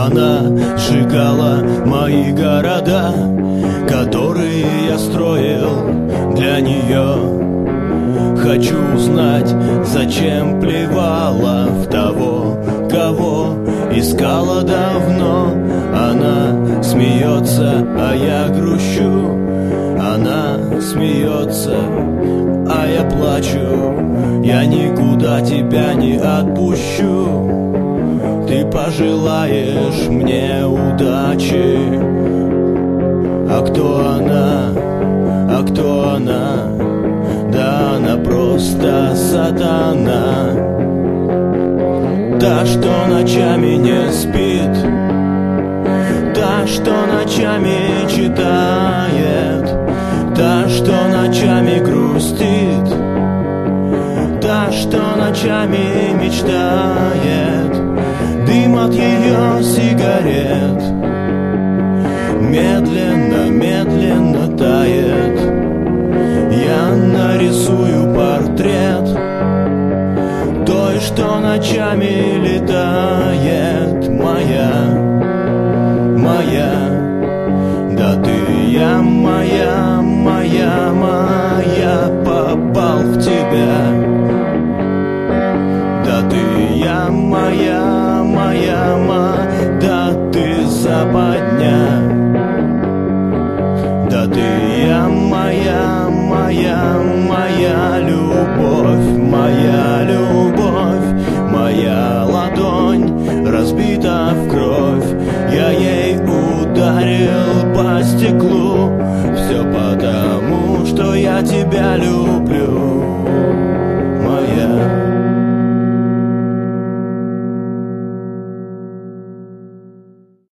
Она сжигала мои города, которые я строил для нее. Хочу узнать, зачем плевала в того, кого искала давно. Она смеется, а я грущу. Она смеется, а я плачу. Я никуда тебя не отпущу. Ты пожелаешь мне удачи. А кто она? А кто она? Да она просто сатана. Та, что ночами не спит, та, что ночами читает, та, что ночами грустит, та, что ночами мечтает. Дым от ее сигарет медленно, медленно тает. Я нарисую портрет той, что ночами летает. Моя, моя, да ты я моя, моя, моя. Попал в тебя. Да ты я моя, моя, моя. Да ты западня. Да ты я моя, моя, моя любовь, моя любовь. Моя ладонь разбита в кровь, я ей ударил по стеклу. Все потому, что я тебя люблю.